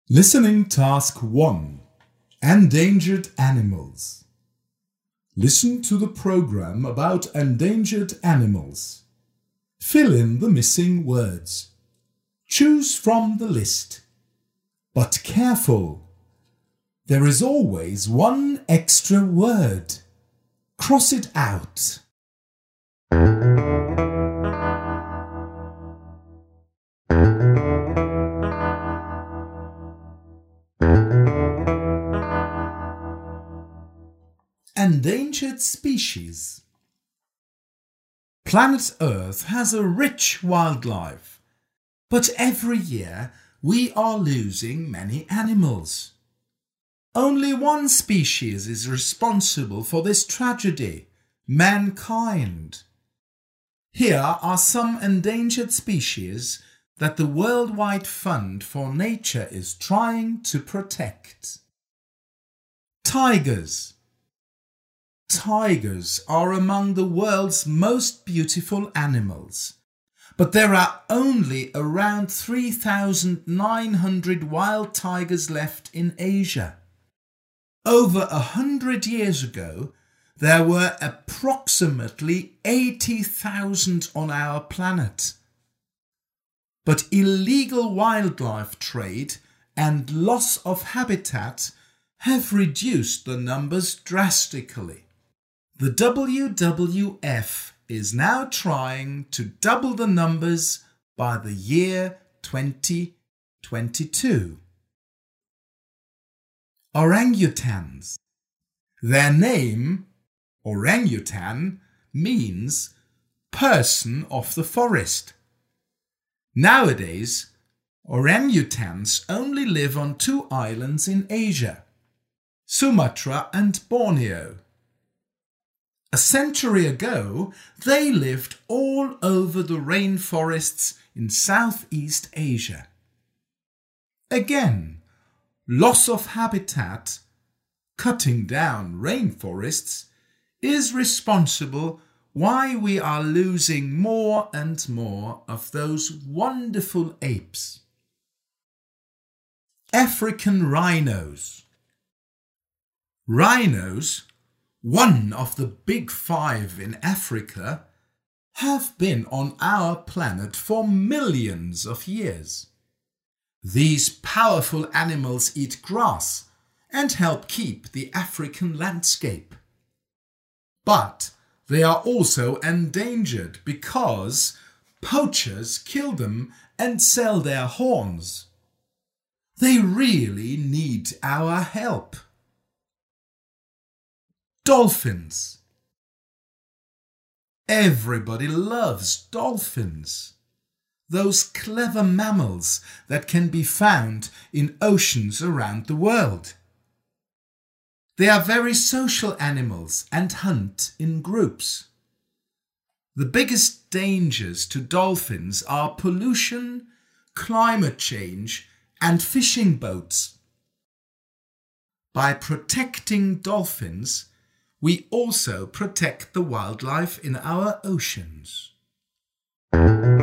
Listening Task 1. Endangered Animals. Listen to the program about endangered animals. Fill in the missing words. Choose from the list. But careful! There is always one extra word. Cross it out. Endangered species. Planet Earth has a rich wildlife, but every year we are losing many animals. Only one species is responsible for this tragedy: mankind. Here are some endangered species that the Worldwide Fund for Nature is trying to protect. Tigers. Tigers are among the world's most beautiful animals, but there are only around 3,900 wild tigers left in Asia. Over 100 years ago, there were approximately 80,000 on our planet. But illegal wildlife trade and loss of habitat have reduced the numbers drastically. The WWF is now trying to double the numbers by the year 2022. Orangutans. Their name, orangutan, means person of the forest. Nowadays, orangutans only live on two islands in Asia, Sumatra and Borneo. A century ago, they lived all over the rainforests in Southeast Asia. Again, loss of habitat, cutting down rainforests, is responsible why we are losing more and more of those wonderful apes. African rhinos. Rhinos, one of the big five in Africa, have been on our planet for millions of years. These powerful animals eat grass and help keep the African landscape. But they are also endangered because poachers kill them and sell their horns. They really need our help. Dolphins. Everybody loves dolphins. Those clever mammals that can be found in oceans around the world. They are very social animals and hunt in groups. The biggest dangers to dolphins are pollution, climate change, and fishing boats. By protecting dolphins, we also protect the wildlife in our oceans.